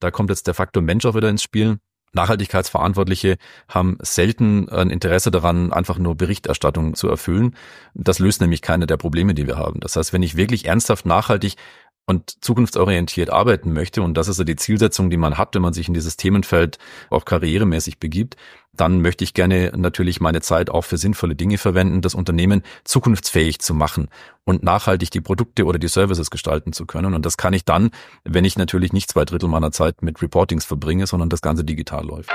Da kommt jetzt der Faktor Mensch auch wieder ins Spiel. Nachhaltigkeitsverantwortliche haben selten ein Interesse daran, einfach nur Berichterstattung zu erfüllen. Das löst nämlich keine der Probleme, die wir haben. Das heißt, wenn ich wirklich ernsthaft nachhaltig und zukunftsorientiert arbeiten möchte, und das ist ja die Zielsetzung, die man hat, wenn man sich in dieses Themenfeld auch karrieremäßig begibt, dann möchte ich gerne natürlich meine Zeit auch für sinnvolle Dinge verwenden, das Unternehmen zukunftsfähig zu machen und nachhaltig die Produkte oder die Services gestalten zu können. Und das kann ich dann, wenn ich natürlich nicht 2/3 meiner Zeit mit Reportings verbringe, sondern das Ganze digital läuft.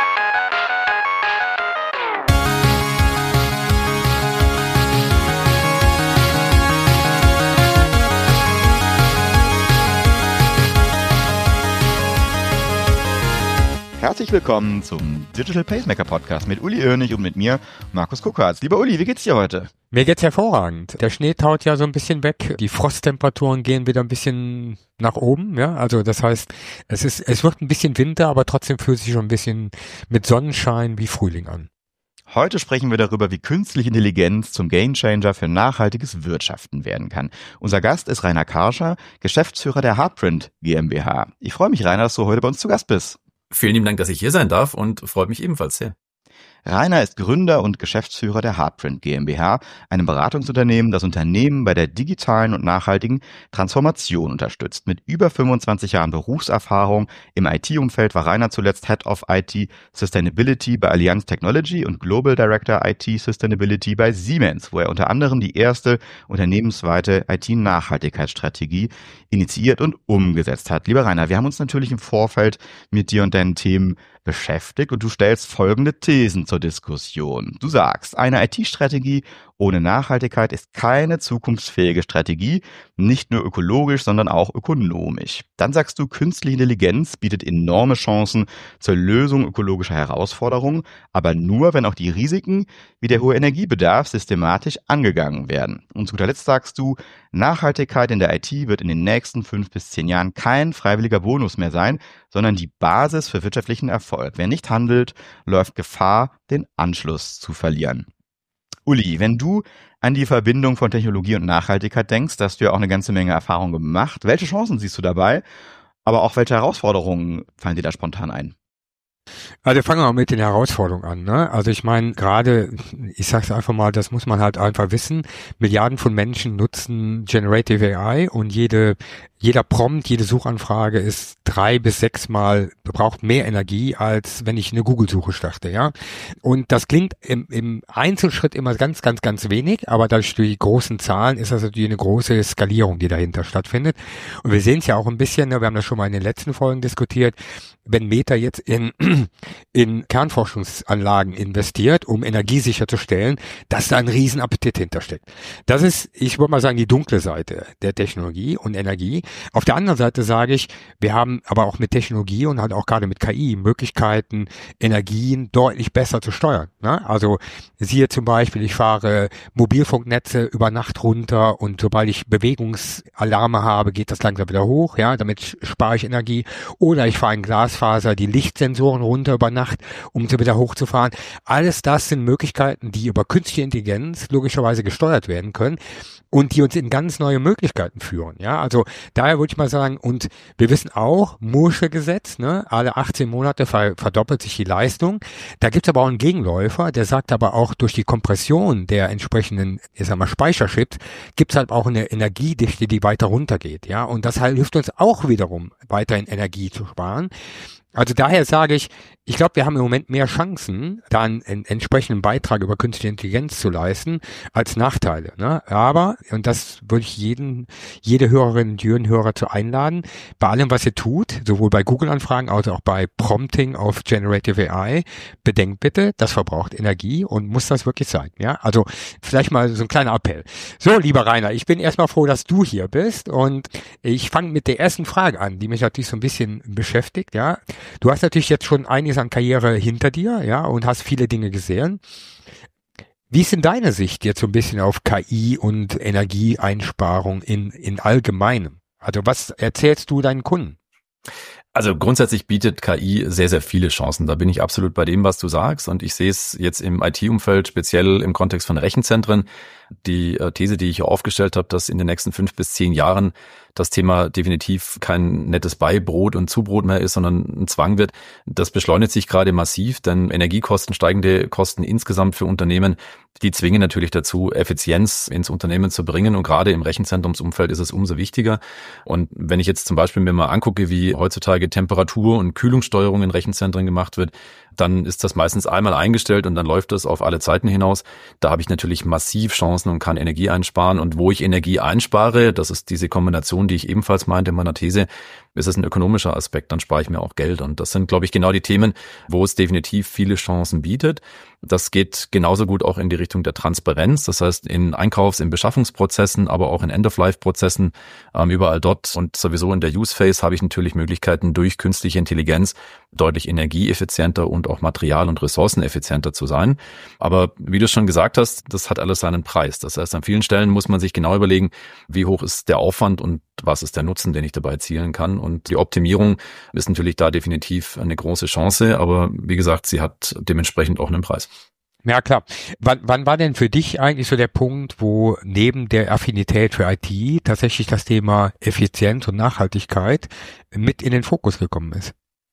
Herzlich willkommen zum Digital Pacemaker Podcast mit Uli Oehnig und mit mir, Markus Kuckartz. Lieber Uli, wie geht's dir heute? Mir geht's hervorragend. Der Schnee taut ja so ein bisschen weg. Die Frosttemperaturen gehen wieder ein bisschen nach oben, ja. Also das heißt, es wird ein bisschen Winter, aber trotzdem fühlt sich schon ein bisschen mit Sonnenschein wie Frühling an. Heute sprechen wir darüber, wie künstliche Intelligenz zum Gamechanger für nachhaltiges Wirtschaften werden kann. Unser Gast ist Rainer Karscher, Geschäftsführer der Hardprint GmbH. Ich freue mich, Rainer, dass du heute bei uns zu Gast bist. Vielen lieben Dank, dass ich hier sein darf und freut mich ebenfalls sehr. Rainer ist Gründer und Geschäftsführer der Hardprint GmbH, einem Beratungsunternehmen, das Unternehmen bei der digitalen und nachhaltigen Transformation unterstützt. Mit über 25 Jahren Berufserfahrung im IT-Umfeld war Rainer zuletzt Head of IT Sustainability bei Allianz Technology und Global Director IT Sustainability bei Siemens, wo er unter anderem die erste unternehmensweite IT-Nachhaltigkeitsstrategie initiiert und umgesetzt hat. Lieber Rainer, wir haben uns natürlich im Vorfeld mit dir und deinen Themen beschäftigt und du stellst folgende Thesen zur Diskussion. Du sagst, eine IT-Strategie ohne Nachhaltigkeit ist keine zukunftsfähige Strategie, nicht nur ökologisch, sondern auch ökonomisch. Dann sagst du, künstliche Intelligenz bietet enorme Chancen zur Lösung ökologischer Herausforderungen, aber nur, wenn auch die Risiken wie der hohe Energiebedarf systematisch angegangen werden. Und zu guter Letzt sagst du, Nachhaltigkeit in der IT wird in den nächsten 5 bis 10 Jahren kein freiwilliger Bonus mehr sein, sondern die Basis für wirtschaftlichen Erfolg. Wer nicht handelt, läuft Gefahr, den Anschluss zu verlieren. Uli, wenn du an die Verbindung von Technologie und Nachhaltigkeit denkst, da hast du ja auch eine ganze Menge Erfahrung gemacht. Welche Chancen siehst du dabei? Aber auch welche Herausforderungen fallen dir da spontan ein? Also fangen wir mal mit den Herausforderungen an, ne? Also ich meine, gerade, ich sag's einfach mal, das muss man halt einfach wissen, Milliarden von Menschen nutzen Generative AI und jeder Prompt, jede Suchanfrage ist 3 bis 6 Mal, braucht mehr Energie, als wenn ich eine Google-Suche starte, ja. Und das klingt im Einzelschritt immer ganz, ganz, ganz wenig, aber durch die großen Zahlen ist das natürlich eine große Skalierung, die dahinter stattfindet. Und wir sehen es ja auch ein bisschen, ne, wir haben das schon mal in den letzten Folgen diskutiert, wenn Meta jetzt in Kernforschungsanlagen investiert, um Energie sicherzustellen, dass da ein Riesenappetit hintersteckt. Das ist, ich würde mal sagen, die dunkle Seite der Technologie und Energie. Auf der anderen Seite sage ich, wir haben aber auch mit Technologie und halt auch gerade mit KI Möglichkeiten, Energien deutlich besser zu steuern, ne? Also siehe zum Beispiel, ich fahre Mobilfunknetze über Nacht runter und sobald ich Bewegungsalarme habe, geht das langsam wieder hoch, ja, damit spare ich Energie. Oder ich fahre in Glasfaser die Lichtsensoren runter über Nacht, um sie wieder hochzufahren. Alles das sind Möglichkeiten, die über künstliche Intelligenz logischerweise gesteuert werden können und die uns in ganz neue Möglichkeiten führen, ja. Also daher würde ich mal sagen, und wir wissen auch, Moore'sche Gesetz, ne, alle 18 Monate verdoppelt sich die Leistung. Da gibt's aber auch einen Gegenläufer, der sagt aber auch, durch die Kompression der entsprechenden, ich sag mal, Speicherchips, gibt's halt auch eine Energiedichte, die weiter runtergeht, ja. Und das hilft uns auch wiederum, weiterhin Energie zu sparen. Also daher sage ich glaube, wir haben im Moment mehr Chancen, da einen entsprechenden Beitrag über künstliche Intelligenz zu leisten, als Nachteile, ne? Aber, und das würde ich jede Hörerin und jeden Hörer zu einladen, bei allem, was ihr tut, sowohl bei Google-Anfragen als auch bei Prompting auf Generative AI, bedenkt bitte, das verbraucht Energie und muss das wirklich sein, ja? Also vielleicht mal so ein kleiner Appell. So, lieber Rainer, ich bin erstmal froh, dass du hier bist und ich fange mit der ersten Frage an, die mich natürlich so ein bisschen beschäftigt, ja? Du hast natürlich jetzt schon einiges an Karriere hinter dir, ja, und hast viele Dinge gesehen. Wie ist denn deine Sicht jetzt so ein bisschen auf KI und Energieeinsparung in Allgemeinem? Also was erzählst du deinen Kunden? Also grundsätzlich bietet KI sehr, sehr viele Chancen. Da bin ich absolut bei dem, was du sagst. Und ich sehe es jetzt im IT-Umfeld, speziell im Kontext von Rechenzentren. Die These, die ich hier aufgestellt habe, dass in den nächsten 5 bis 10 Jahren das Thema definitiv kein nettes Beibrot und Zubrot mehr ist, sondern ein Zwang wird. Das beschleunigt sich gerade massiv, denn Energiekosten, steigende Kosten insgesamt für Unternehmen, die zwingen natürlich dazu, Effizienz ins Unternehmen zu bringen. Und gerade im Rechenzentrumsumfeld ist es umso wichtiger. Und wenn ich jetzt zum Beispiel mir mal angucke, wie heutzutage Temperatur- und Kühlungssteuerung in Rechenzentren gemacht wird, dann ist das meistens einmal eingestellt und dann läuft das auf alle Zeiten hinaus. Da habe ich natürlich massiv Chancen und kann Energie einsparen. Und wo ich Energie einspare, das ist diese Kombination, die ich ebenfalls meinte in meiner These, ist es ein ökonomischer Aspekt, dann spare ich mir auch Geld. Und das sind, glaube ich, genau die Themen, wo es definitiv viele Chancen bietet. Das geht genauso gut auch in die Richtung der Transparenz, das heißt in Einkaufs-, in Beschaffungsprozessen, aber auch in End-of-Life-Prozessen, überall dort und sowieso in der Use-Phase habe ich natürlich Möglichkeiten, durch künstliche Intelligenz deutlich energieeffizienter und auch material- und ressourceneffizienter zu sein. Aber wie du schon gesagt hast, das hat alles seinen Preis. Das heißt, an vielen Stellen muss man sich genau überlegen, wie hoch ist der Aufwand und was ist der Nutzen, den ich dabei erzielen kann. Und die Optimierung ist natürlich da definitiv eine große Chance, aber wie gesagt, sie hat dementsprechend auch einen Preis. Ja, klar. Wann war denn für dich eigentlich so der Punkt, wo neben der Affinität für IT tatsächlich das Thema Effizienz und Nachhaltigkeit mit in den Fokus gekommen ist?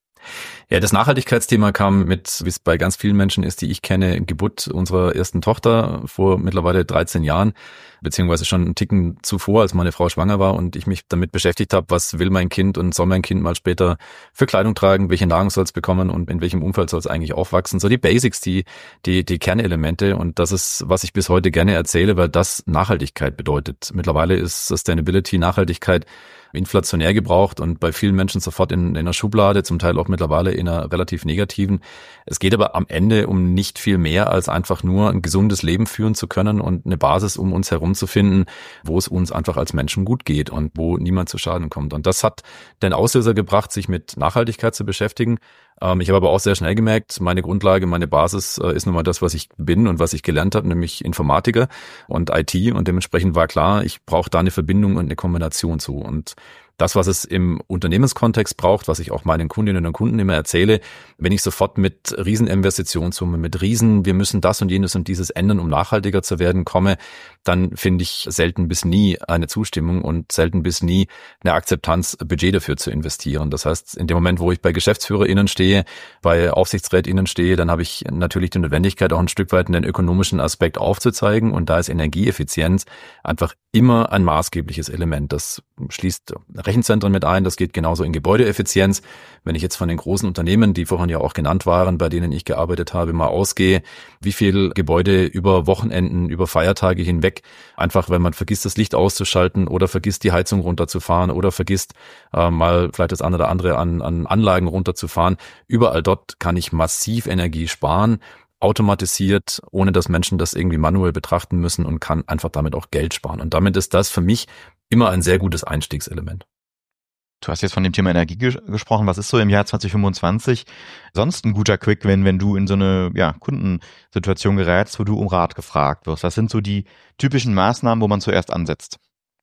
Ja, das Nachhaltigkeitsthema kam mit, wie es bei ganz vielen Menschen ist, die ich kenne, Geburt unserer ersten Tochter vor mittlerweile 13 Jahren, beziehungsweise schon einen Ticken zuvor, als meine Frau schwanger war und ich mich damit beschäftigt habe, was will mein Kind und soll mein Kind mal später für Kleidung tragen, welche Nahrung soll es bekommen und in welchem Umfeld soll es eigentlich aufwachsen. So die Basics, die Kernelemente, und das ist, was ich bis heute gerne erzähle, weil das Nachhaltigkeit bedeutet. Mittlerweile ist Sustainability, Nachhaltigkeit inflationär gebraucht und bei vielen Menschen sofort in einer Schublade, zum Teil auch mittlerweile in einer relativ negativen. Es geht aber am Ende um nicht viel mehr, als einfach nur ein gesundes Leben führen zu können und eine Basis um uns herum zu finden, wo es uns einfach als Menschen gut geht und wo niemand zu Schaden kommt. Und das hat den Auslöser gebracht, sich mit Nachhaltigkeit zu beschäftigen. Ich habe aber auch sehr schnell gemerkt, meine Grundlage, meine Basis ist nun mal das, was ich bin und was ich gelernt habe, nämlich Informatiker und IT. Und dementsprechend war klar, ich brauche da eine Verbindung und eine Kombination zu. Und das, was es im Unternehmenskontext braucht, was ich auch meinen Kundinnen und Kunden immer erzähle, wenn ich sofort mit Rieseninvestitionssummen, mit wir müssen das und jenes und dieses ändern, um nachhaltiger zu werden, komme, dann finde ich selten bis nie eine Zustimmung und selten bis nie eine Akzeptanz, Budget dafür zu investieren. Das heißt, in dem Moment, wo ich bei GeschäftsführerInnen stehe, bei AufsichtsrätInnen stehe, dann habe ich natürlich die Notwendigkeit, auch ein Stück weit den ökonomischen Aspekt aufzuzeigen, und da ist Energieeffizienz einfach immer ein maßgebliches Element. Das schließt Rechenzentren mit ein, das geht genauso in Gebäudeeffizienz. Wenn ich jetzt von den großen Unternehmen, die vorhin ja auch genannt waren, bei denen ich gearbeitet habe, mal ausgehe, wie viel Gebäude über Wochenenden, über Feiertage hinweg, einfach weil man vergisst, das Licht auszuschalten oder vergisst, die Heizung runterzufahren oder vergisst, mal vielleicht das eine oder andere an Anlagen runterzufahren. Überall dort kann ich massiv Energie sparen, automatisiert, ohne dass Menschen das irgendwie manuell betrachten müssen, und kann einfach damit auch Geld sparen. Und damit ist das für mich immer ein sehr gutes Einstiegselement. Du hast jetzt von dem Thema Energie gesprochen. Was ist so im Jahr 2025 sonst ein guter Quick-Win, wenn du in so eine Kundensituation gerätst, wo du um Rat gefragt wirst? Was sind so die typischen Maßnahmen, wo man zuerst ansetzt?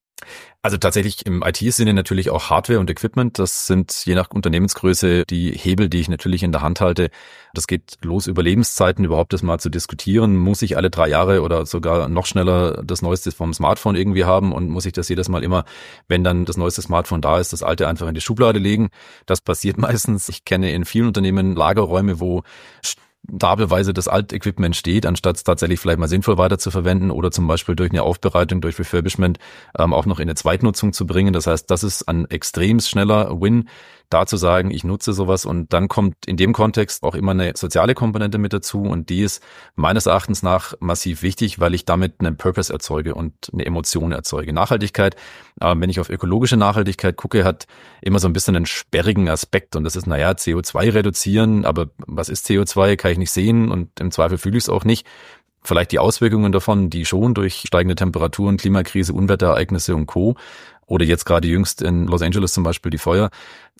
Also tatsächlich im IT-Sinne natürlich auch Hardware und Equipment. Das sind je nach Unternehmensgröße die Hebel, die ich natürlich in der Hand halte. Das geht los über Lebenszeiten, überhaupt das mal zu diskutieren. Muss ich alle 3 Jahre oder sogar noch schneller das Neueste vom Smartphone irgendwie haben, und muss ich das jedes Mal immer, wenn dann das neueste Smartphone da ist, das alte einfach in die Schublade legen? Das passiert meistens. Ich kenne in vielen Unternehmen Lagerräume, wo stabelweise das Altequipment steht, anstatt es tatsächlich vielleicht mal sinnvoll weiterzuverwenden oder zum Beispiel durch eine Aufbereitung, durch Refurbishment auch noch in eine Zweitnutzung zu bringen. Das heißt, das ist ein extrem schneller Win, da zu sagen, ich nutze sowas, und dann kommt in dem Kontext auch immer eine soziale Komponente mit dazu, und die ist meines Erachtens nach massiv wichtig, weil ich damit einen Purpose erzeuge und eine Emotion erzeuge. Nachhaltigkeit, wenn ich auf ökologische Nachhaltigkeit gucke, hat immer so ein bisschen einen sperrigen Aspekt, und das ist, CO2 reduzieren, aber was ist CO2, kann ich nicht sehen, und im Zweifel fühle ich es auch nicht. Vielleicht die Auswirkungen davon, die schon durch steigende Temperaturen, Klimakrise, Unwetterereignisse und Co. oder jetzt gerade jüngst in Los Angeles zum Beispiel die Feuer,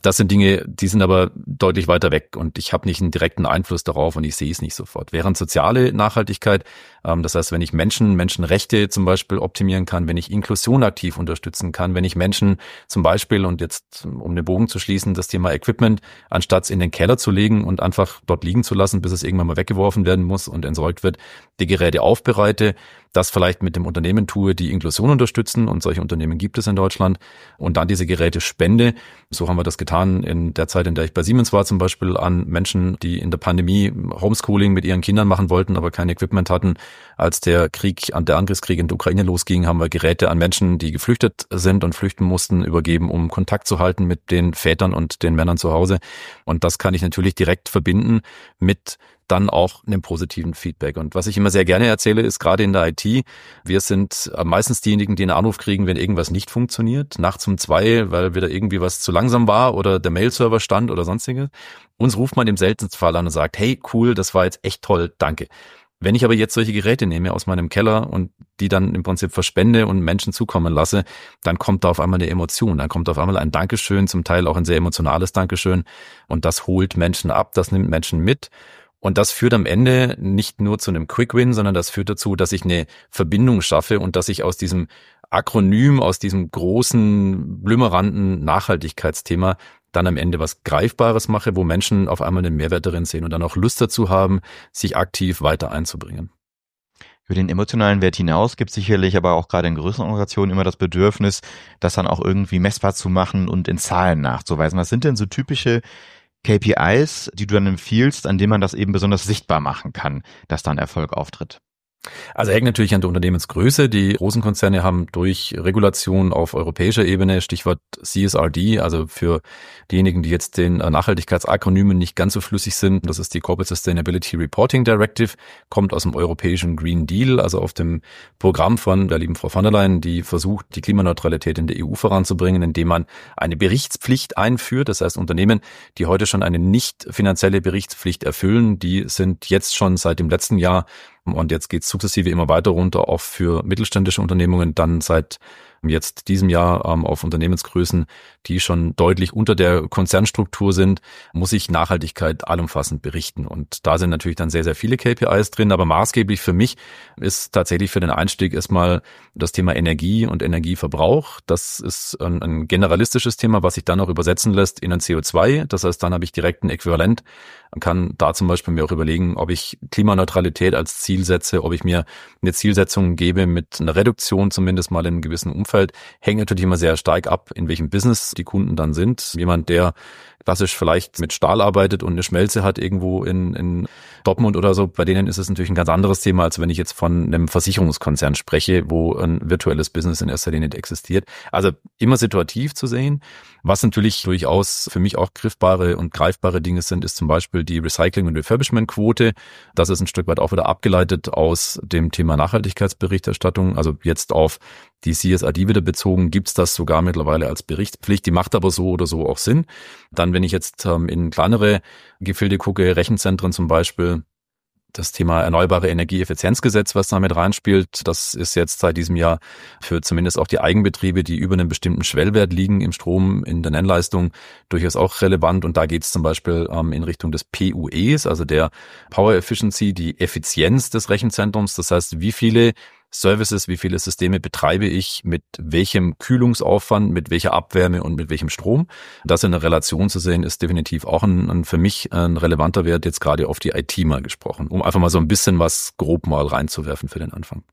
Das sind Dinge, die sind aber deutlich weiter weg und ich habe nicht einen direkten Einfluss darauf und ich sehe es nicht sofort. Während soziale Nachhaltigkeit, das heißt, wenn ich Menschenrechte zum Beispiel optimieren kann, wenn ich Inklusion aktiv unterstützen kann, wenn ich Menschen zum Beispiel, und jetzt um den Bogen zu schließen, das Thema Equipment, anstatt in den Keller zu legen und einfach dort liegen zu lassen, bis es irgendwann mal weggeworfen werden muss und entsorgt wird, die Geräte aufbereite, das vielleicht mit dem Unternehmen tue, die Inklusion unterstützen, und solche Unternehmen gibt es in Deutschland, und dann diese Geräte spende. So haben wir das getan in der Zeit, in der ich bei Siemens war, zum Beispiel an Menschen, die in der Pandemie Homeschooling mit ihren Kindern machen wollten, aber kein Equipment hatten. Als der Angriffskrieg in der Ukraine losging, haben wir Geräte an Menschen, die geflüchtet sind und flüchten mussten, übergeben, um Kontakt zu halten mit den Vätern und den Männern zu Hause. Und das kann ich natürlich direkt verbinden mit dann auch einem positiven Feedback. Und was ich immer sehr gerne erzähle, ist gerade in der IT, wir sind meistens diejenigen, die einen Anruf kriegen, wenn irgendwas nicht funktioniert, nachts um 2, weil wieder irgendwie was zu langsam war oder der Mail-Server stand oder sonstiges. Uns ruft man im seltensten Fall an und sagt, hey, cool, das war jetzt echt toll, danke. Wenn ich aber jetzt solche Geräte nehme aus meinem Keller und die dann im Prinzip verspende und Menschen zukommen lasse, dann kommt da auf einmal eine Emotion, dann kommt auf einmal ein Dankeschön, zum Teil auch ein sehr emotionales Dankeschön, und das holt Menschen ab, das nimmt Menschen mit. Und das führt am Ende nicht nur zu einem Quick-Win, sondern das führt dazu, dass ich eine Verbindung schaffe und dass ich aus diesem Akronym, aus diesem großen, blümeranten Nachhaltigkeitsthema dann am Ende was Greifbares mache, wo Menschen auf einmal einen Mehrwert darin sehen und dann auch Lust dazu haben, sich aktiv weiter einzubringen. Über den emotionalen Wert hinaus gibt es sicherlich aber auch gerade in größeren Organisationen immer das Bedürfnis, das dann auch irgendwie messbar zu machen und in Zahlen nachzuweisen. Was sind denn so typische KPIs, die du dann empfiehlst, an denen man das eben besonders sichtbar machen kann, dass dann Erfolg auftritt? Also hängt natürlich an der Unternehmensgröße. Die großen Konzerne haben durch Regulation auf europäischer Ebene, Stichwort CSRD, also für diejenigen, die jetzt den Nachhaltigkeitsakronymen nicht ganz so flüssig sind, das ist die Corporate Sustainability Reporting Directive, kommt aus dem europäischen Green Deal, also auf dem Programm von der lieben Frau von der Leyen, die versucht, die Klimaneutralität in der EU voranzubringen, indem man eine Berichtspflicht einführt. Das heißt, Unternehmen, die heute schon eine nicht finanzielle Berichtspflicht erfüllen, die sind jetzt schon seit dem letzten Jahr, und jetzt geht's sukzessive immer weiter runter, auch für mittelständische Unternehmungen, dann seit jetzt diesem Jahr auf Unternehmensgrößen, die schon deutlich unter der Konzernstruktur sind, muss ich Nachhaltigkeit allumfassend berichten. Und da sind natürlich dann sehr, sehr viele KPIs drin. Aber maßgeblich für mich ist tatsächlich für den Einstieg erstmal das Thema Energie und Energieverbrauch. Das ist ein generalistisches Thema, was sich dann auch übersetzen lässt in ein CO2. Das heißt, dann habe ich direkt ein Äquivalent. Man kann da zum Beispiel mir auch überlegen, ob ich Klimaneutralität als Ziel setze, ob ich mir eine Zielsetzung gebe mit einer Reduktion zumindest mal in einem gewissen Umfeld. Hängt natürlich immer sehr stark ab, in welchem Business die Kunden dann sind. Jemand, der klassisch vielleicht mit Stahl arbeitet und eine Schmelze hat irgendwo in Dortmund oder so, bei denen ist es natürlich ein ganz anderes Thema, als wenn ich jetzt von einem Versicherungskonzern spreche, wo ein virtuelles Business in erster Linie existiert. Also immer situativ zu sehen. Was natürlich durchaus für mich auch griffbare und greifbare Dinge sind, ist zum Beispiel die Recycling- und Refurbishment-Quote. Das ist ein Stück weit auch wieder abgeleitet aus dem Thema Nachhaltigkeitsberichterstattung. Also jetzt auf die CSRD wieder bezogen, gibt's das sogar mittlerweile als Berichtspflicht. Die macht aber so oder so auch Sinn. Dann, wenn ich jetzt in kleinere Gefilde gucke, Rechenzentren zum Beispiel, das Thema Erneuerbare Energieeffizienzgesetz, was da mit reinspielt, das ist jetzt seit diesem Jahr für zumindest auch die Eigenbetriebe, die über einem bestimmten Schwellwert liegen im Strom, in der Nennleistung, durchaus auch relevant. Und da geht es zum Beispiel in Richtung des PUEs, also der Power Efficiency, die Effizienz des Rechenzentrums. Das heißt, wie viele Services, wie viele Systeme betreibe ich, mit welchem Kühlungsaufwand, mit welcher Abwärme und mit welchem Strom. Das in der Relation zu sehen, ist definitiv auch für mich ein relevanter Wert, jetzt gerade auf die IT mal gesprochen, um einfach mal so ein bisschen was grob mal reinzuwerfen für den Anfang.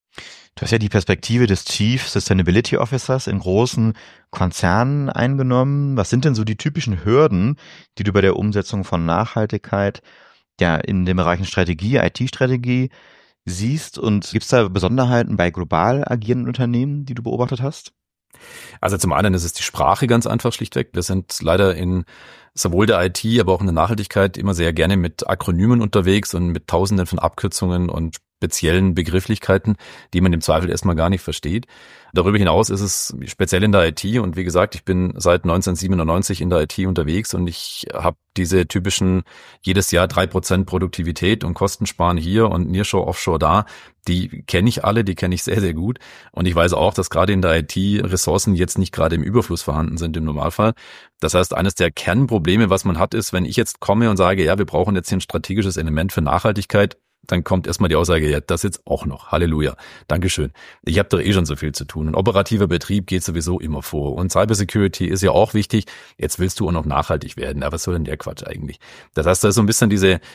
Du hast ja die Perspektive des Chief Sustainability Officers in großen Konzernen eingenommen. Was sind denn so die typischen Hürden, die du bei der Umsetzung von Nachhaltigkeit ja in den Bereichen Strategie, IT-Strategie siehst, und gibt es da Besonderheiten bei global agierenden Unternehmen, die du beobachtet hast? Also zum einen ist es die Sprache ganz einfach schlichtweg. Wir sind leider in sowohl der IT, aber auch in der Nachhaltigkeit immer sehr gerne mit Akronymen unterwegs und mit Tausenden von Abkürzungen und speziellen Begrifflichkeiten, die man im Zweifel erstmal gar nicht versteht. Darüber hinaus ist es speziell in der IT und wie gesagt, ich bin seit 1997 in der IT unterwegs und ich habe diese typischen jedes Jahr 3% Produktivität und Kostensparen hier und Nearshore, Offshore da, die kenne ich alle, die kenne ich sehr, sehr gut und ich weiß auch, dass gerade in der IT Ressourcen jetzt nicht gerade im Überfluss vorhanden sind im Normalfall. Das heißt, eines der Kernprobleme, was man hat, ist, wenn ich jetzt komme und sage, ja, wir brauchen jetzt hier ein strategisches Element für Nachhaltigkeit, dann kommt erstmal die Aussage, ja, das jetzt auch noch. Halleluja. Dankeschön. Ich habe doch schon so viel zu tun. Ein operativer Betrieb geht sowieso immer vor. Und Cybersecurity ist ja auch wichtig. Jetzt willst du auch noch nachhaltig werden. Aber was soll denn der Quatsch eigentlich? Das heißt, da ist so ein bisschen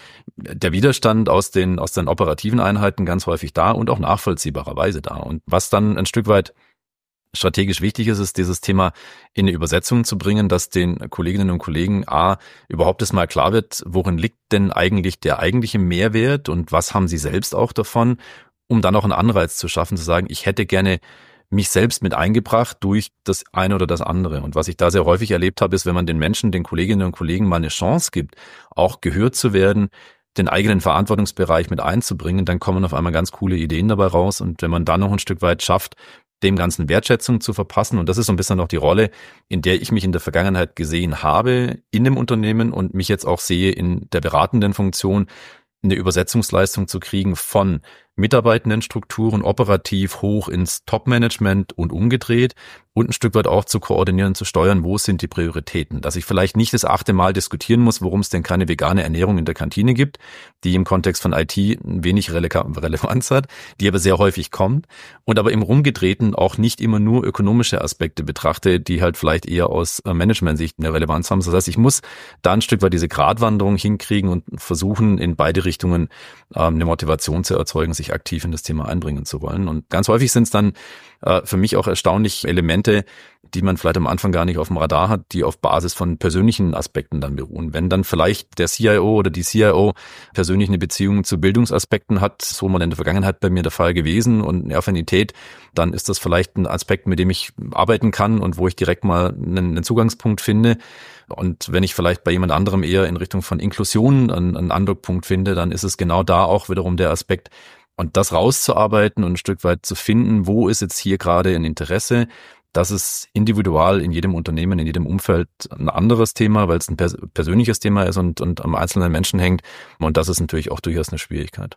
der Widerstand aus den operativen Einheiten ganz häufig da und auch nachvollziehbarerweise da. Und was dann ein Stück weit strategisch wichtig ist, ist dieses Thema in eine Übersetzung zu bringen, dass den Kolleginnen und Kollegen überhaupt erstmal klar wird, worin liegt denn eigentlich der eigentliche Mehrwert und was haben sie selbst auch davon, um dann auch einen Anreiz zu schaffen, zu sagen, ich hätte gerne mich selbst mit eingebracht durch das eine oder das andere. Und was ich da sehr häufig erlebt habe, ist, wenn man den Menschen, den Kolleginnen und Kollegen mal eine Chance gibt, auch gehört zu werden, den eigenen Verantwortungsbereich mit einzubringen, dann kommen auf einmal ganz coole Ideen dabei raus. Und wenn man dann noch ein Stück weit schafft, dem Ganzen Wertschätzung zu verpassen. Und das ist so ein bisschen noch die Rolle, in der ich mich in der Vergangenheit gesehen habe in dem Unternehmen und mich jetzt auch sehe in der beratenden Funktion, eine Übersetzungsleistung zu kriegen von Mitarbeitendenstrukturen operativ hoch ins Top-Management und umgedreht und ein Stück weit auch zu koordinieren, zu steuern, wo sind die Prioritäten. Dass ich vielleicht nicht das 8. Mal diskutieren muss, warum es denn keine vegane Ernährung in der Kantine gibt, die im Kontext von IT wenig Relevanz hat, die aber sehr häufig kommt und aber im Rumgedrehten auch nicht immer nur ökonomische Aspekte betrachte, die halt vielleicht eher aus Management-Sicht eine Relevanz haben. Das heißt, ich muss da ein Stück weit diese Gratwanderung hinkriegen und versuchen, in beide Richtungen eine Motivation zu erzeugen, sich aktiv in das Thema einbringen zu wollen. Und ganz häufig sind es dann für mich auch erstaunlich Elemente, die man vielleicht am Anfang gar nicht auf dem Radar hat, die auf Basis von persönlichen Aspekten dann beruhen. Wenn dann vielleicht der CIO oder die CIO persönlich eine Beziehung zu Bildungsaspekten hat, so mal in der Vergangenheit bei mir der Fall gewesen und eine Affinität, dann ist das vielleicht ein Aspekt, mit dem ich arbeiten kann und wo ich direkt mal einen Zugangspunkt finde. Und wenn ich vielleicht bei jemand anderem eher in Richtung von Inklusion einen Andockpunkt finde, dann ist es genau da auch wiederum der Aspekt, und das rauszuarbeiten und ein Stück weit zu finden, wo ist jetzt hier gerade ein Interesse, das ist individual in jedem Unternehmen, in jedem Umfeld ein anderes Thema, weil es ein persönliches Thema ist und am einzelnen Menschen hängt. Und das ist natürlich auch durchaus eine Schwierigkeit.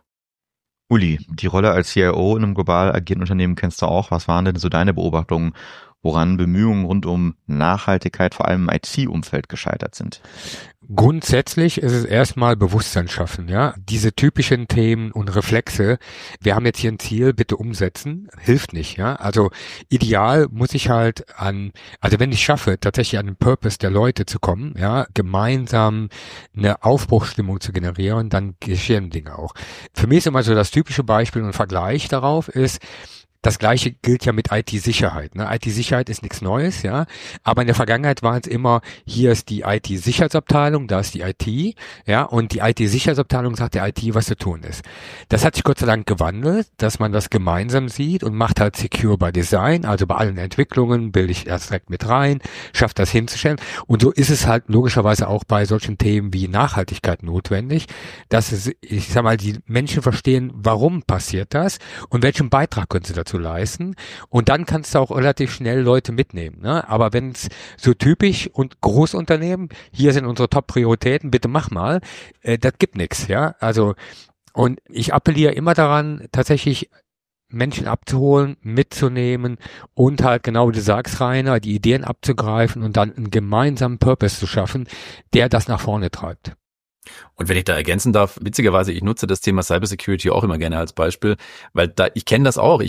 Uli, die Rolle als CIO in einem global agierenden Unternehmen kennst du auch. Was waren denn so deine Beobachtungen, woran Bemühungen rund um Nachhaltigkeit vor allem im IT-Umfeld gescheitert sind? Grundsätzlich ist es erstmal Bewusstsein schaffen, ja. Diese typischen Themen und Reflexe. Wir haben jetzt hier ein Ziel, bitte umsetzen. Hilft nicht, ja. Also ideal muss ich halt also wenn ich schaffe, tatsächlich an den Purpose der Leute zu kommen, ja, gemeinsam eine Aufbruchsstimmung zu generieren, dann geschehen Dinge auch. Für mich ist immer so das typische Beispiel und Vergleich darauf ist, das Gleiche gilt ja mit IT-Sicherheit. Ne? IT-Sicherheit ist nichts Neues, ja. Aber in der Vergangenheit war es immer, hier ist die IT-Sicherheitsabteilung, da ist die IT, ja. Und die IT-Sicherheitsabteilung sagt der IT, was zu tun ist. Das hat sich Gott sei Dank gewandelt, dass man das gemeinsam sieht und macht halt Secure by Design. Also bei allen Entwicklungen bilde ich erst direkt mit rein, schafft das hinzustellen. Und so ist es halt logischerweise auch bei solchen Themen wie Nachhaltigkeit notwendig, dass es, ich sag mal, die Menschen verstehen, warum passiert das und welchen Beitrag können sie dazu leisten, und dann kannst du auch relativ schnell Leute mitnehmen. Ne? Aber wenn es so typisch und Großunternehmen, hier sind unsere Top-Prioritäten, bitte mach mal, das gibt nichts. Ja, also, und ich appelliere immer daran, tatsächlich Menschen abzuholen, mitzunehmen und halt genau wie du sagst, Rainer, die Ideen abzugreifen und dann einen gemeinsamen Purpose zu schaffen, der das nach vorne treibt. Und wenn ich da ergänzen darf, witzigerweise, ich nutze das Thema Cybersecurity auch immer gerne als Beispiel, weil ich kenne das auch.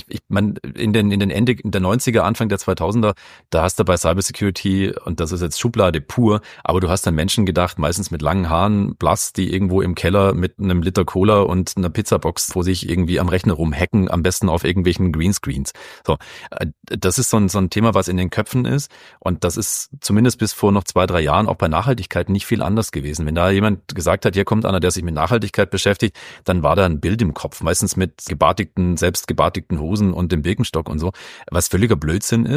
In den Ende der 90er, Anfang der 2000er, da hast du bei Cybersecurity, und das ist jetzt Schublade pur, aber du hast an Menschen gedacht, meistens mit langen Haaren, blass, die irgendwo im Keller mit einem Liter Cola und einer Pizzabox vor sich irgendwie am Rechner rumhacken, am besten auf irgendwelchen Greenscreens. So, das ist so ein Thema, was in den Köpfen ist, und das ist zumindest bis vor noch 2-3 Jahren auch bei Nachhaltigkeit nicht viel anders gewesen. Wenn da jemand gesagt hat, hier kommt einer, der sich mit Nachhaltigkeit beschäftigt, dann war da ein Bild im Kopf, meistens mit selbst gebartigten Hosen und dem Birkenstock und so, was völliger Blödsinn ist.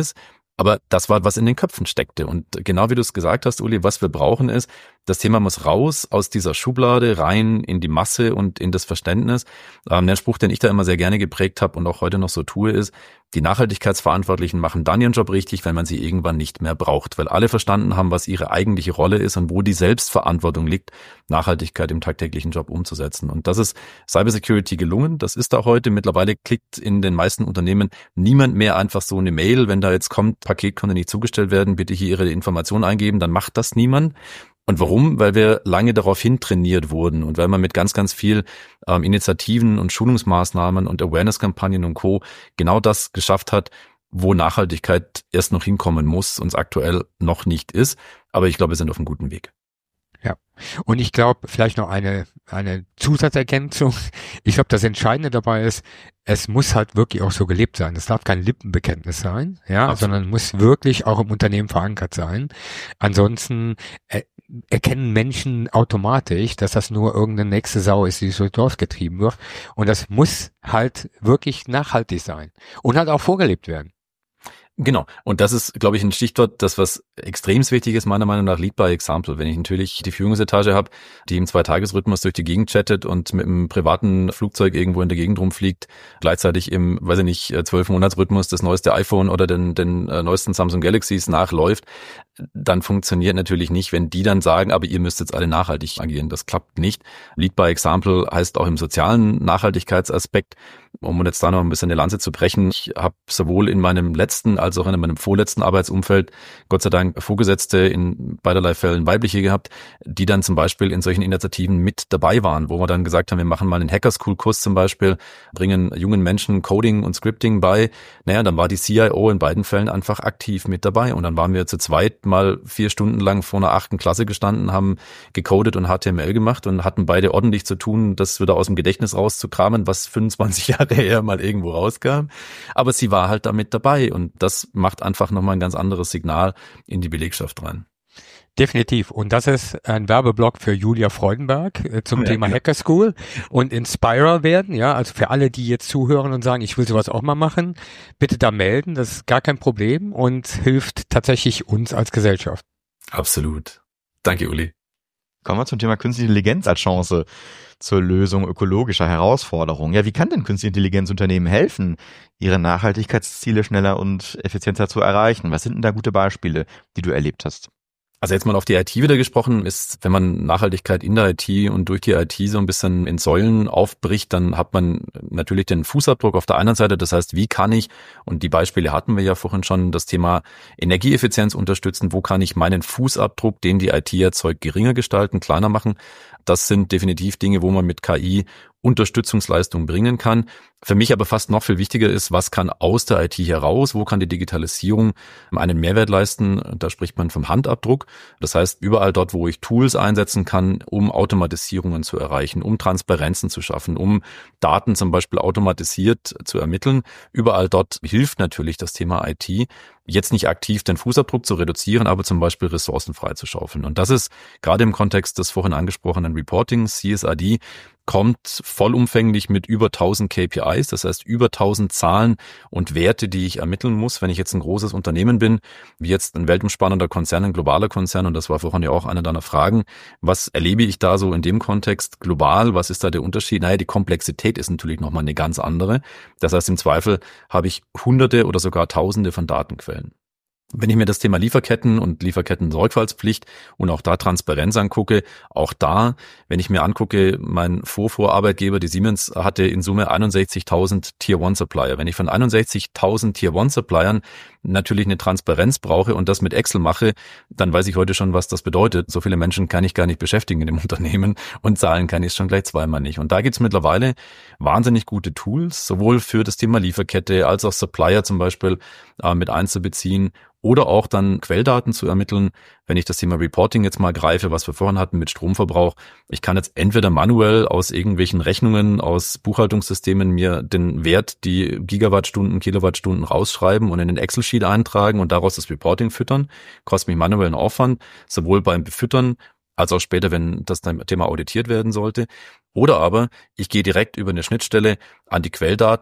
Aber das war, was in den Köpfen steckte. Und genau wie du es gesagt hast, Uli, was wir brauchen ist, das Thema muss raus aus dieser Schublade, rein in die Masse und in das Verständnis. Der Spruch, den ich da immer sehr gerne geprägt habe und auch heute noch so tue, ist, die Nachhaltigkeitsverantwortlichen machen dann ihren Job richtig, wenn man sie irgendwann nicht mehr braucht. Weil alle verstanden haben, was ihre eigentliche Rolle ist und wo die Selbstverantwortung liegt, Nachhaltigkeit im tagtäglichen Job umzusetzen. Und das ist Cybersecurity gelungen. Das ist da heute. Mittlerweile klickt in den meisten Unternehmen niemand mehr einfach so eine Mail, wenn da jetzt kommt, Paket konnte nicht zugestellt werden, bitte hier Ihre Informationen eingeben, dann macht das niemand. Und warum? Weil wir lange darauf hin trainiert wurden und weil man mit ganz, ganz viel Initiativen und Schulungsmaßnahmen und Awareness-Kampagnen und Co. genau das geschafft hat, wo Nachhaltigkeit erst noch hinkommen muss und es aktuell noch nicht ist. Aber ich glaube, wir sind auf einem guten Weg. Ja, und ich glaube, vielleicht noch eine Zusatzergänzung. Ich glaube, das Entscheidende dabei ist, es muss halt wirklich auch so gelebt sein. Es darf kein Lippenbekenntnis sein, ja, absolut, sondern muss wirklich auch im Unternehmen verankert sein. Ansonsten erkennen Menschen automatisch, dass das nur irgendeine nächste Sau ist, die durchs Dorf getrieben wird. Und das muss halt wirklich nachhaltig sein und halt auch vorgelebt werden. Genau. Und das ist, glaube ich, ein Stichwort, das was extrem wichtig ist, meiner Meinung nach, Lead by Example. Wenn ich natürlich die Führungsetage habe, die im 2-Tages-Rhythmus durch die Gegend chattet und mit einem privaten Flugzeug irgendwo in der Gegend rumfliegt, gleichzeitig im, 12-Monats-Rhythmus das neueste iPhone oder den neuesten Samsung Galaxies nachläuft, dann funktioniert natürlich nicht, wenn die dann sagen, aber ihr müsst jetzt alle nachhaltig agieren. Das klappt nicht. Lead by Example heißt auch im sozialen Nachhaltigkeitsaspekt, um jetzt da noch ein bisschen eine Lanze zu brechen. Ich habe sowohl in meinem letzten als auch in meinem vorletzten Arbeitsumfeld Gott sei Dank Vorgesetzte in beiderlei Fällen weibliche gehabt, die dann zum Beispiel in solchen Initiativen mit dabei waren, wo wir dann gesagt haben, wir machen mal einen Hacker-School-Kurs zum Beispiel, bringen jungen Menschen Coding und Scripting bei. Naja, dann war die CIO in beiden Fällen einfach aktiv mit dabei und dann waren wir zu zweit mal 4 Stunden lang vor einer 8. Klasse gestanden, haben gecodet und HTML gemacht und hatten beide ordentlich zu tun, das wieder aus dem Gedächtnis rauszukramen, was 25 Jahre her mal irgendwo rauskam. Aber sie war halt da mit dabei und das macht einfach nochmal ein ganz anderes Signal in die Belegschaft rein. Definitiv. Und das ist ein Werbeblock für Julia Freudenberg zum Thema Hacker School und Inspirer werden. Ja, also für alle, die jetzt zuhören und sagen, ich will sowas auch mal machen, bitte da melden. Das ist gar kein Problem und hilft tatsächlich uns als Gesellschaft. Absolut. Danke, Uli. Kommen wir zum Thema Künstliche Intelligenz als Chance zur Lösung ökologischer Herausforderungen. Ja, wie kann denn Künstliche Intelligenz Unternehmen helfen, ihre Nachhaltigkeitsziele schneller und effizienter zu erreichen? Was sind denn da gute Beispiele, die du erlebt hast? Also jetzt mal auf die IT wieder gesprochen, ist, wenn man Nachhaltigkeit in der IT und durch die IT so ein bisschen in Säulen aufbricht, dann hat man natürlich den Fußabdruck auf der einen Seite. Das heißt, wie kann ich, und die Beispiele hatten wir ja vorhin schon, das Thema Energieeffizienz unterstützen, wo kann ich meinen Fußabdruck, den die IT erzeugt, geringer gestalten, kleiner machen? Das sind definitiv Dinge, wo man mit KI Unterstützungsleistung bringen kann. Für mich aber fast noch viel wichtiger ist, was kann aus der IT heraus, wo kann die Digitalisierung einen Mehrwert leisten? Da spricht man vom Handabdruck. Das heißt, überall dort, wo ich Tools einsetzen kann, um Automatisierungen zu erreichen, um Transparenzen zu schaffen, um Daten zum Beispiel automatisiert zu ermitteln. Überall dort hilft natürlich das Thema IT, jetzt nicht aktiv den Fußabdruck zu reduzieren, aber zum Beispiel Ressourcen freizuschaufeln. Und das ist gerade im Kontext des vorhin angesprochenen Reporting, CSRD, kommt vollumfänglich mit über 1000 KPIs, das heißt über 1000 Zahlen und Werte, die ich ermitteln muss, wenn ich jetzt ein großes Unternehmen bin, wie jetzt ein weltumspannender Konzern, ein globaler Konzern, und das war vorhin ja auch eine deiner Fragen. Was erlebe ich da so in dem Kontext global? Was ist da der Unterschied? Naja, die Komplexität ist natürlich nochmal eine ganz andere. Das heißt, im Zweifel habe ich Hunderte oder sogar Tausende von Datenquellen. Wenn ich mir das Thema Lieferketten und Lieferketten-Sorgfaltspflicht und auch da Transparenz angucke, auch da, wenn ich mir angucke, mein Vorarbeitgeber, die Siemens, hatte in Summe 61.000 Tier-1-Supplier. Wenn ich von 61.000 Tier-1-Suppliern natürlich eine Transparenz brauche und das mit Excel mache, dann weiß ich heute schon, was das bedeutet. So viele Menschen kann ich gar nicht beschäftigen in dem Unternehmen und zahlen kann ich schon gleich zweimal nicht. Und da gibt's mittlerweile wahnsinnig gute Tools, sowohl für das Thema Lieferkette als auch Supplier zum Beispiel mit einzubeziehen, oder auch dann Quelldaten zu ermitteln, wenn ich das Thema Reporting jetzt mal greife, was wir vorhin hatten mit Stromverbrauch. Ich kann jetzt entweder manuell aus irgendwelchen Rechnungen, aus Buchhaltungssystemen mir den Wert, die Gigawattstunden, Kilowattstunden rausschreiben und in den Excel-Sheet eintragen und daraus das Reporting füttern. Kostet mich manuellen Aufwand, sowohl beim Befüttern als auch später, wenn das Thema auditiert werden sollte. Oder aber ich gehe direkt über eine Schnittstelle an die Quelldaten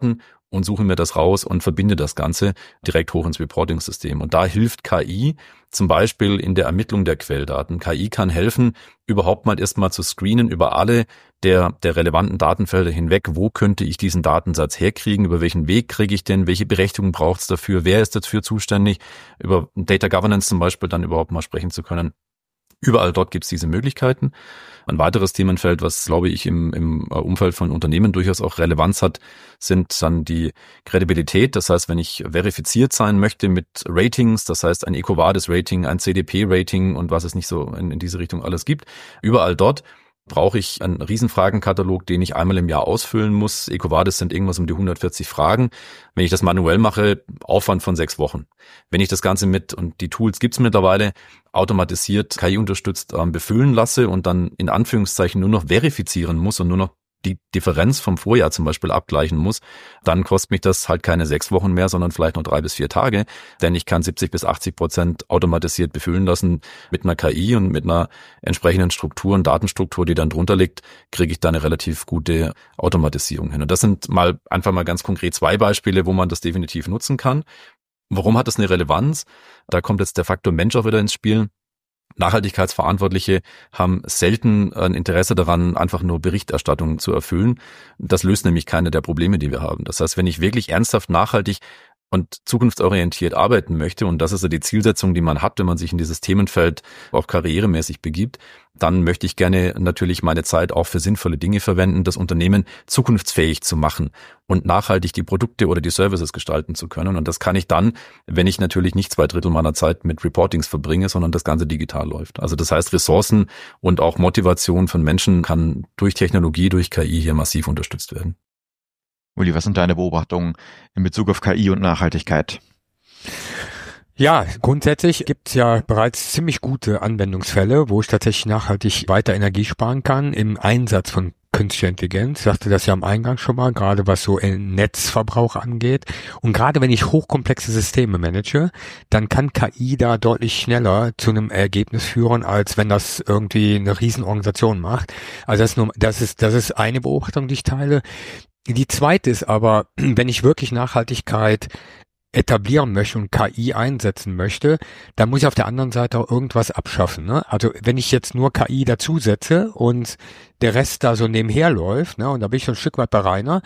und suche mir das raus und verbinde das Ganze direkt hoch ins Reporting-System. Und da hilft KI zum Beispiel in der Ermittlung der Quelldaten. KI kann helfen, überhaupt mal erstmal zu screenen über alle der relevanten Datenfelder hinweg. Wo könnte ich diesen Datensatz herkriegen? Über welchen Weg kriege ich den? Welche Berechtigung braucht es dafür? Wer ist dafür zuständig? Über Data Governance zum Beispiel dann überhaupt mal sprechen zu können. Überall dort gibt es diese Möglichkeiten. Ein weiteres Themenfeld, was, glaube ich, im Umfeld von Unternehmen durchaus auch Relevanz hat, sind dann die Kredibilität. Das heißt, wenn ich verifiziert sein möchte mit Ratings, das heißt ein EcoVadis-Rating, ein CDP-Rating und was es nicht so in diese Richtung alles gibt, überall dort brauche ich einen Riesenfragenkatalog, den ich einmal im Jahr ausfüllen muss. EcoVadis sind irgendwas um die 140 Fragen. Wenn ich das manuell mache, Aufwand von 6 Wochen. Wenn ich das Ganze und die Tools gibt's mittlerweile, automatisiert, KI unterstützt, befüllen lasse und dann in Anführungszeichen nur noch verifizieren muss und nur noch die Differenz vom Vorjahr zum Beispiel abgleichen muss, dann kostet mich das halt keine 6 Wochen mehr, sondern vielleicht nur 3 bis 4 Tage, denn ich kann 70-80% automatisiert befüllen lassen mit einer KI und mit einer entsprechenden Struktur und Datenstruktur, die dann drunter liegt, kriege ich da eine relativ gute Automatisierung hin. Und das sind einfach mal ganz konkret 2 Beispiele, wo man das definitiv nutzen kann. Warum hat das eine Relevanz? Da kommt jetzt der Faktor Mensch auch wieder ins Spiel. Nachhaltigkeitsverantwortliche haben selten ein Interesse daran, einfach nur Berichterstattung zu erfüllen. Das löst nämlich keine der Probleme, die wir haben. Das heißt, wenn ich wirklich ernsthaft nachhaltig und zukunftsorientiert arbeiten möchte, und das ist ja die Zielsetzung, die man hat, wenn man sich in dieses Themenfeld auch karrieremäßig begibt, dann möchte ich gerne natürlich meine Zeit auch für sinnvolle Dinge verwenden, das Unternehmen zukunftsfähig zu machen und nachhaltig die Produkte oder die Services gestalten zu können. Und das kann ich dann, wenn ich natürlich nicht 2/3 meiner Zeit mit Reportings verbringe, sondern das Ganze digital läuft. Also das heißt, Ressourcen und auch Motivation von Menschen kann durch Technologie, durch KI hier massiv unterstützt werden. Uli, was sind deine Beobachtungen in Bezug auf KI und Nachhaltigkeit? Ja, grundsätzlich gibt's ja bereits ziemlich gute Anwendungsfälle, wo ich tatsächlich nachhaltig weiter Energie sparen kann im Einsatz von künstlicher Intelligenz. Ich sagte das ja am Eingang schon mal, gerade was so Netzverbrauch angeht. Und gerade wenn ich hochkomplexe Systeme manage, dann kann KI da deutlich schneller zu einem Ergebnis führen, als wenn das irgendwie eine Riesenorganisation macht. Also das ist eine Beobachtung, die ich teile. Die zweite ist aber, wenn ich wirklich Nachhaltigkeit etablieren möchte und KI einsetzen möchte, dann muss ich auf der anderen Seite auch irgendwas abschaffen. Ne? Also wenn ich jetzt nur KI dazusetze und der Rest da so nebenher läuft, ne, und da bin ich schon ein Stück weit bei Rainer,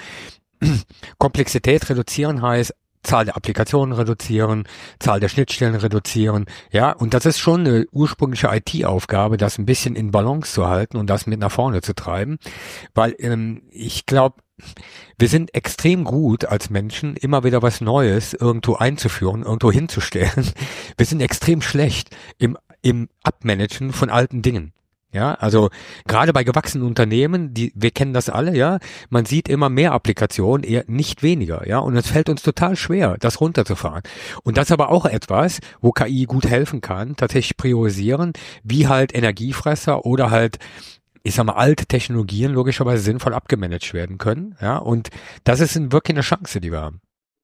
Komplexität reduzieren heißt, Zahl der Applikationen reduzieren, Zahl der Schnittstellen reduzieren, ja, und das ist schon eine ursprüngliche IT-Aufgabe, das ein bisschen in Balance zu halten und das mit nach vorne zu treiben, weil ich glaube, wir sind extrem gut als Menschen, immer wieder was Neues irgendwo einzuführen, irgendwo hinzustellen. Wir sind extrem schlecht im Abmanagen von alten Dingen. Ja, also gerade bei gewachsenen Unternehmen, wir kennen das alle, ja, man sieht immer mehr Applikationen, eher nicht weniger, ja, und es fällt uns total schwer, das runterzufahren. Und das ist aber auch etwas, wo KI gut helfen kann, tatsächlich priorisieren, wie halt Energiefresser oder halt, ich sag mal, alte Technologien logischerweise sinnvoll abgemanagt werden können, ja, und das ist wirklich eine Chance, die wir haben.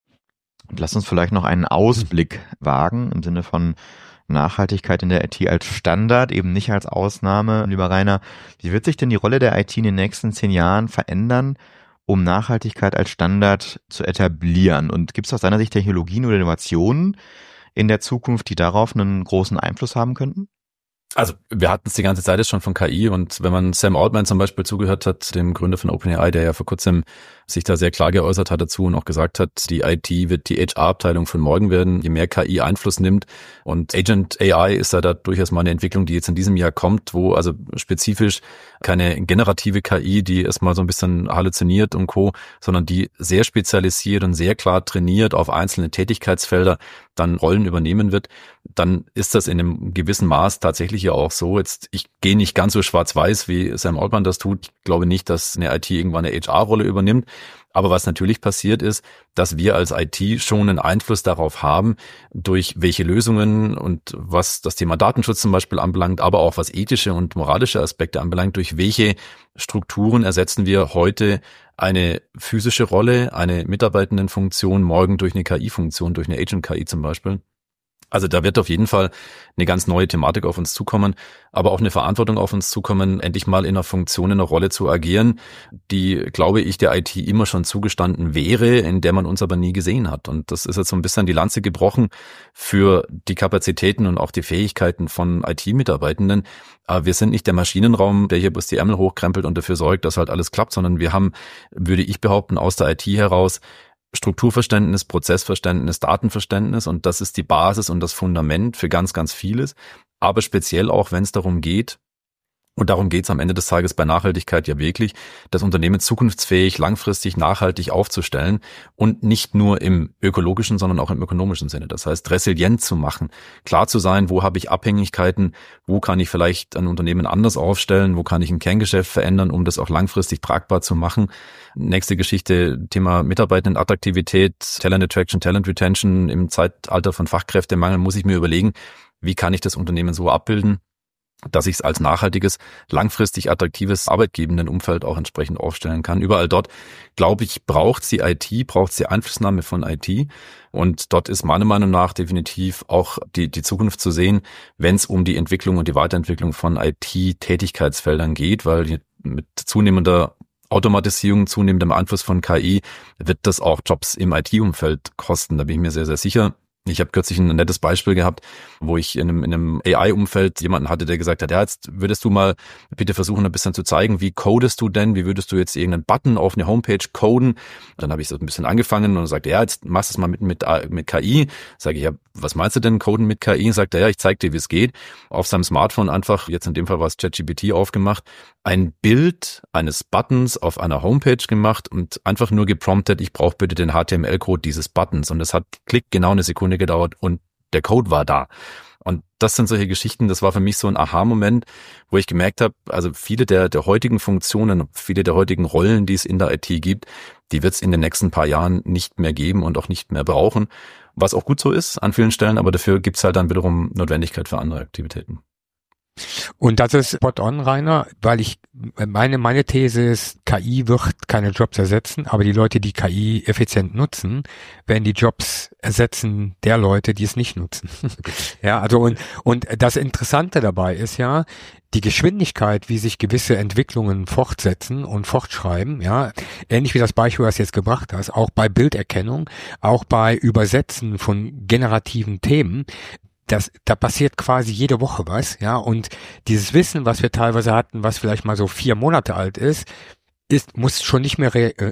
Und lass uns vielleicht noch einen Ausblick wagen im Sinne von Nachhaltigkeit in der IT als Standard, eben nicht als Ausnahme. Lieber Rainer, wie wird sich denn die Rolle der IT in den nächsten 10 Jahren verändern, um Nachhaltigkeit als Standard zu etablieren? Und gibt es aus deiner Sicht Technologien oder Innovationen in der Zukunft, die darauf einen großen Einfluss haben könnten? Also wir hatten es die ganze Zeit jetzt schon von KI, und wenn man Sam Altman zum Beispiel zugehört hat, dem Gründer von OpenAI, der ja vor kurzem sich da sehr klar geäußert hat dazu und auch gesagt hat, die IT wird die HR-Abteilung von morgen werden, je mehr KI Einfluss nimmt. Und Agent AI ist da durchaus mal eine Entwicklung, die jetzt in diesem Jahr kommt, wo also spezifisch keine generative KI, die erstmal so ein bisschen halluziniert und Co., sondern die sehr spezialisiert und sehr klar trainiert auf einzelne Tätigkeitsfelder dann Rollen übernehmen wird, dann ist das in einem gewissen Maß tatsächlich ja auch so. Jetzt, ich gehe nicht ganz so schwarz-weiß, wie Sam Altman das tut. Ich glaube nicht, dass eine IT irgendwann eine HR-Rolle übernimmt. Aber was natürlich passiert ist, dass wir als IT schon einen Einfluss darauf haben, durch welche Lösungen und was das Thema Datenschutz zum Beispiel anbelangt, aber auch was ethische und moralische Aspekte anbelangt, durch welche Strukturen ersetzen wir heute eine physische Rolle, eine Mitarbeitendenfunktion, morgen durch eine KI-Funktion, durch eine Agent-KI zum Beispiel. Also da wird auf jeden Fall eine ganz neue Thematik auf uns zukommen, aber auch eine Verantwortung auf uns zukommen, endlich mal in einer Funktion, in einer Rolle zu agieren, die, glaube ich, der IT immer schon zugestanden wäre, in der man uns aber nie gesehen hat. Und das ist jetzt so ein bisschen die Lanze gebrochen für die Kapazitäten und auch die Fähigkeiten von IT-Mitarbeitenden. Aber wir sind nicht der Maschinenraum, der hier bloß die Ärmel hochkrempelt und dafür sorgt, dass halt alles klappt, sondern wir haben, würde ich behaupten, aus der IT heraus Strukturverständnis, Prozessverständnis, Datenverständnis, und das ist die Basis und das Fundament für ganz, ganz vieles. Aber speziell auch, wenn es darum geht, und darum geht es am Ende des Tages bei Nachhaltigkeit ja wirklich, das Unternehmen zukunftsfähig, langfristig, nachhaltig aufzustellen und nicht nur im ökologischen, sondern auch im ökonomischen Sinne. Das heißt, resilient zu machen, klar zu sein, wo habe ich Abhängigkeiten, wo kann ich vielleicht ein Unternehmen anders aufstellen, wo kann ich ein Kerngeschäft verändern, um das auch langfristig tragbar zu machen. Nächste Geschichte, Thema Mitarbeitendenattraktivität, Talent Attraction, Talent Retention. Im Zeitalter von Fachkräftemangel muss ich mir überlegen, wie kann ich das Unternehmen so abbilden, dass ich es als nachhaltiges, langfristig attraktives, arbeitgebenden Umfeld auch entsprechend aufstellen kann. Überall dort, glaube ich, braucht sie IT, braucht sie Einflussnahme von IT. Und dort ist meiner Meinung nach definitiv auch die Zukunft zu sehen, wenn es um die Entwicklung und die Weiterentwicklung von IT-Tätigkeitsfeldern geht, weil mit zunehmender Automatisierung, zunehmendem Einfluss von KI wird das auch Jobs im IT-Umfeld kosten. Da bin ich mir sehr, sehr sicher. Ich habe kürzlich ein nettes Beispiel gehabt, wo ich in einem AI-Umfeld jemanden hatte, der gesagt hat, ja, jetzt würdest du mal bitte versuchen, ein bisschen zu zeigen, wie codest du denn, wie würdest du jetzt irgendeinen Button auf eine Homepage coden? Dann habe ich so ein bisschen angefangen und sagte, ja, jetzt machst du es mal mit KI. Sage ich, ja, was meinst du denn, coden mit KI? Sagt er, ja, ich zeig dir, wie es geht. Auf seinem Smartphone einfach, jetzt in dem Fall war es ChatGPT aufgemacht, ein Bild eines Buttons auf einer Homepage gemacht und einfach nur gepromptet, ich brauche bitte den HTML-Code dieses Buttons. Und es hat genau eine Sekunde gedauert und der Code war da. Und das sind solche Geschichten, das war für mich so ein Aha-Moment, wo ich gemerkt habe, also viele der heutigen Funktionen, viele der heutigen Rollen, die es in der IT gibt, die wird es in den nächsten paar Jahren nicht mehr geben und auch nicht mehr brauchen. Was auch gut so ist an vielen Stellen, aber dafür gibt es halt dann wiederum Notwendigkeit für andere Aktivitäten. Und das ist spot on, Rainer, weil meine These ist, KI wird keine Jobs ersetzen, aber die Leute, die KI effizient nutzen, werden die Jobs ersetzen der Leute, die es nicht nutzen. Ja, also und das Interessante dabei ist ja, die Geschwindigkeit, wie sich gewisse Entwicklungen fortsetzen und fortschreiben, ja, ähnlich wie das Beispiel, was du jetzt gebracht hast, auch bei Bilderkennung, auch bei Übersetzen von generativen Themen, da passiert quasi jede Woche was, ja, und dieses Wissen, was wir teilweise hatten, was vielleicht mal so 4 Monate alt ist, muss schon nicht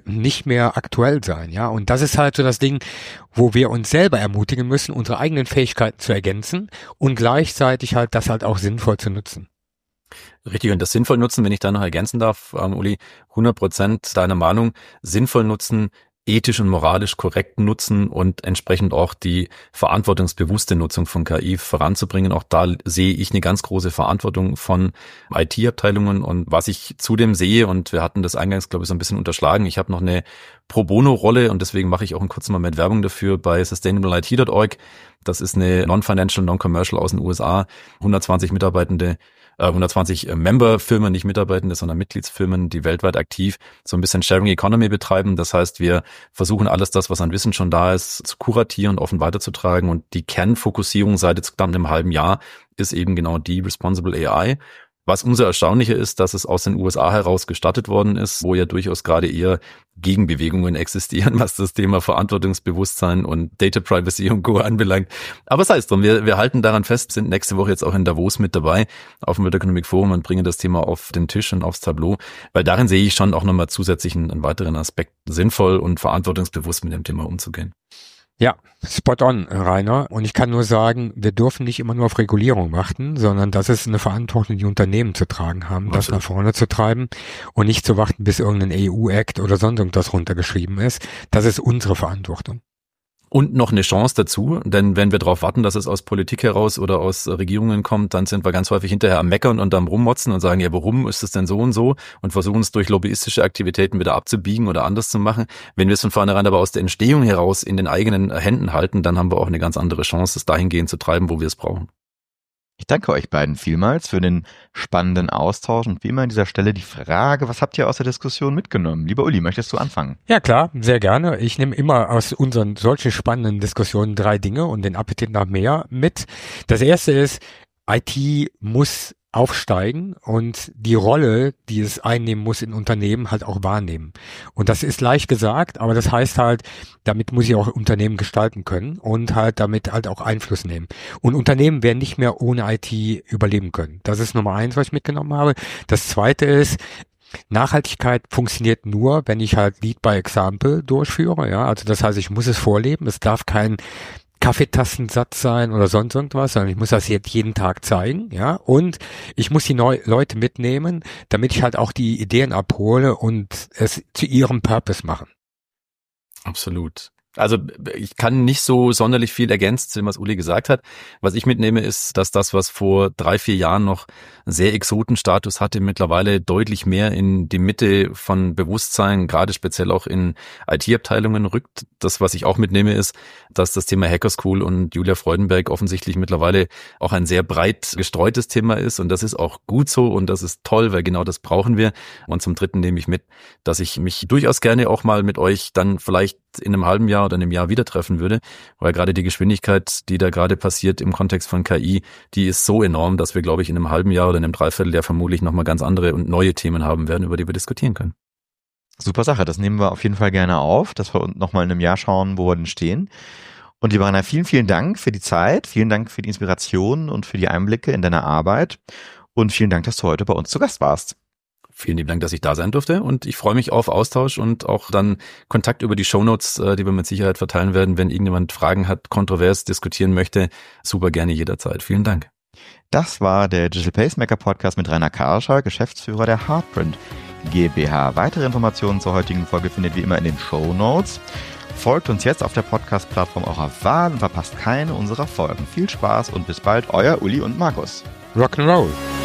mehr aktuell sein, ja, und das ist halt so das Ding, wo wir uns selber ermutigen müssen, unsere eigenen Fähigkeiten zu ergänzen und gleichzeitig halt das halt auch sinnvoll zu nutzen. Richtig, und das sinnvoll nutzen, wenn ich da noch ergänzen darf, Uli, 100% deiner Meinung, sinnvoll nutzen, ethisch und moralisch korrekt nutzen und entsprechend auch die verantwortungsbewusste Nutzung von KI voranzubringen. Auch da sehe ich eine ganz große Verantwortung von IT-Abteilungen. Und was ich zudem sehe, und wir hatten das eingangs, glaube ich, so ein bisschen unterschlagen, ich habe noch eine Pro-Bono-Rolle und deswegen mache ich auch einen kurzen Moment Werbung dafür bei sustainableIT.org. Das ist eine Non-Financial, Non-Commercial aus den USA, 120 Mitarbeitende, 120 Member-Firmen, nicht Mitarbeitende, sondern Mitgliedsfirmen, die weltweit aktiv so ein bisschen Sharing Economy betreiben. Das heißt, wir versuchen alles das, was an Wissen schon da ist, zu kuratieren, offen weiterzutragen. Und die Kernfokussierung seit jetzt knapp einem halben Jahr ist eben genau die Responsible AI. Was umso erstaunlicher ist, dass es aus den USA heraus gestartet worden ist, wo ja durchaus gerade eher Gegenbewegungen existieren, was das Thema Verantwortungsbewusstsein und Data Privacy und Co. anbelangt. Aber sei es drum, wir halten daran fest, sind nächste Woche jetzt auch in Davos mit dabei auf dem World Economic Forum und bringen das Thema auf den Tisch und aufs Tableau, weil darin sehe ich schon auch nochmal zusätzlich einen weiteren Aspekt, sinnvoll und verantwortungsbewusst mit dem Thema umzugehen. Ja, spot on, Rainer. Und ich kann nur sagen, wir dürfen nicht immer nur auf Regulierung warten, sondern das ist eine Verantwortung, die Unternehmen zu tragen haben, das nach vorne zu treiben und nicht zu warten, bis irgendein EU-Act oder sonst irgendwas runtergeschrieben ist. Das ist unsere Verantwortung. Und noch eine Chance dazu, denn wenn wir darauf warten, dass es aus Politik heraus oder aus Regierungen kommt, dann sind wir ganz häufig hinterher am Meckern und am Rummotzen und sagen, ja, warum ist es denn so und so? Und versuchen es durch lobbyistische Aktivitäten wieder abzubiegen oder anders zu machen. Wenn wir es von vornherein aber aus der Entstehung heraus in den eigenen Händen halten, dann haben wir auch eine ganz andere Chance, es dahingehend zu treiben, wo wir es brauchen. Ich danke euch beiden vielmals für den spannenden Austausch und wie immer an dieser Stelle die Frage, was habt ihr aus der Diskussion mitgenommen? Lieber Uli, möchtest du anfangen? Ja klar, sehr gerne. Ich nehme immer aus unseren solchen spannenden Diskussionen 3 Dinge und den Appetit nach mehr mit. Das erste ist, IT muss aufsteigen und die Rolle, die es einnehmen muss in Unternehmen, halt auch wahrnehmen. Und das ist leicht gesagt, aber das heißt halt, damit muss ich auch Unternehmen gestalten können und halt damit halt auch Einfluss nehmen. Und Unternehmen werden nicht mehr ohne IT überleben können. Das ist Nummer 1, was ich mitgenommen habe. Das zweite ist, Nachhaltigkeit funktioniert nur, wenn ich halt Lead by Example durchführe. Ja, also das heißt, ich muss es vorleben. Es darf kein Kaffeetassensatz sein oder sonst irgendwas, sondern ich muss das jetzt jeden Tag zeigen, ja, und ich muss die Leute mitnehmen, damit ich halt auch die Ideen abhole und es zu ihrem Purpose machen. Absolut. Also ich kann nicht so sonderlich viel ergänzen, was Uli gesagt hat. Was ich mitnehme, ist, dass das, was vor 3-4 Jahren noch sehr Exotenstatus hatte, mittlerweile deutlich mehr in die Mitte von Bewusstsein, gerade speziell auch in IT-Abteilungen rückt. Das, was ich auch mitnehme, ist, dass das Thema Hacker School und Julia Freudenberg offensichtlich mittlerweile auch ein sehr breit gestreutes Thema ist. Und das ist auch gut so und das ist toll, weil genau das brauchen wir. Und zum Dritten nehme ich mit, dass ich mich durchaus gerne auch mal mit euch dann vielleicht in einem halben Jahr oder in einem Jahr wieder treffen würde, weil gerade die Geschwindigkeit, die da gerade passiert im Kontext von KI, die ist so enorm, dass wir, glaube ich, in einem halben Jahr oder in einem Dreivierteljahr vermutlich nochmal ganz andere und neue Themen haben werden, über die wir diskutieren können. Super Sache, das nehmen wir auf jeden Fall gerne auf, dass wir nochmal in einem Jahr schauen, wo wir denn stehen. Und lieber Rainer, vielen, vielen Dank für die Zeit, vielen Dank für die Inspiration und für die Einblicke in deine Arbeit und vielen Dank, dass du heute bei uns zu Gast warst. Vielen lieben Dank, dass ich da sein durfte und ich freue mich auf Austausch und auch dann Kontakt über die Shownotes, die wir mit Sicherheit verteilen werden. Wenn irgendjemand Fragen hat, kontrovers diskutieren möchte, super gerne jederzeit. Vielen Dank. Das war der Digital Pacemaker Podcast mit Rainer Karlscher, Geschäftsführer der Hardprint GmbH. Weitere Informationen zur heutigen Folge findet ihr immer in den Shownotes. Folgt uns jetzt auf der Podcast-Plattform eurer Wahl und verpasst keine unserer Folgen. Viel Spaß und bis bald, euer Uli und Markus. Rock'n'Roll.